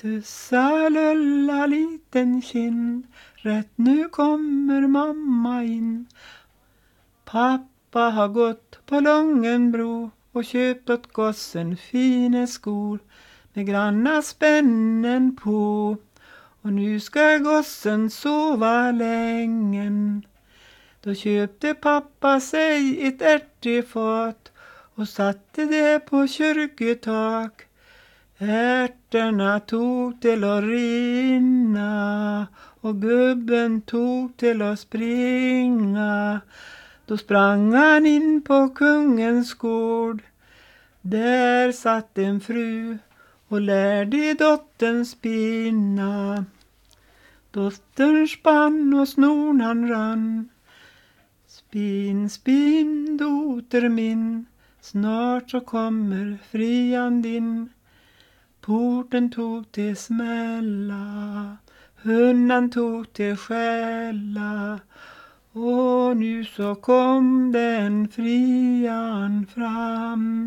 Tussa lulla liten kind, rätt nu kommer mamma in. Pappa har gått på Långenbro och köpt åt gossen fina skor med granna spännen på. Och nu ska gossen sova längen. Då köpte pappa sig ett ärtifat och satte det på kyrketak. Ärtorna tog till att rinna och gubben tog till att springa. Då sprang han in på kungens gård. Där satt en fru och lärde dottern spinna. Dottern spann och snornan rann. Spinn, spinn, dotter min, snart så kommer frian din. Porten tog till smälla, hundan tog till skälla. Och nu så kom den frian fram.